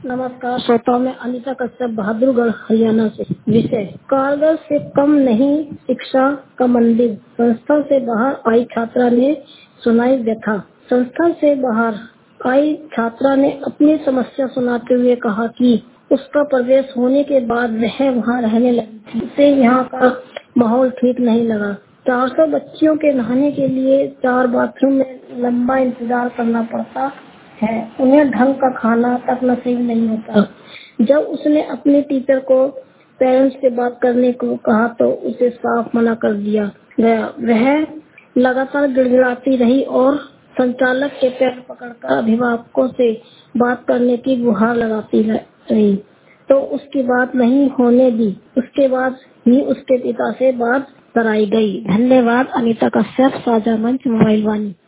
नमस्कार श्रोताओं में अनीता कश्यप बहादुरगढ़ हरियाणा से। विषय कारगर से कम नहीं शिक्षा का मंदिर। संस्था से बाहर आई छात्रा ने सुनाई व्यथा। संस्था से बाहर आई छात्रा ने अपनी समस्या सुनाते हुए कहा कि उसका प्रवेश होने के बाद वह वहां रहने लगी थी। उसे यहाँ का माहौल ठीक नहीं लगा। 400 बच्चियों के नहाने के लिए 4 बाथरूम में लंबा इंतजार करना पड़ता है। उन्हें ढंग का खाना तक नसीब नहीं होता। जब उसने अपने टीचर को पेरेंट्स से बात करने को कहा तो उसे साफ मना कर दिया गया। वह लगातार गिड़गिड़ाती रही और संचालक के पैर पकड़कर अभिभावकों से बात करने की गुहार लगाती रही तो उसकी बात नहीं होने दी। उसके बाद ही उसके पिता से बात कराई गई। धन्यवाद। अनीता कश्यप, साझा मंच, मोबाइल वाणी।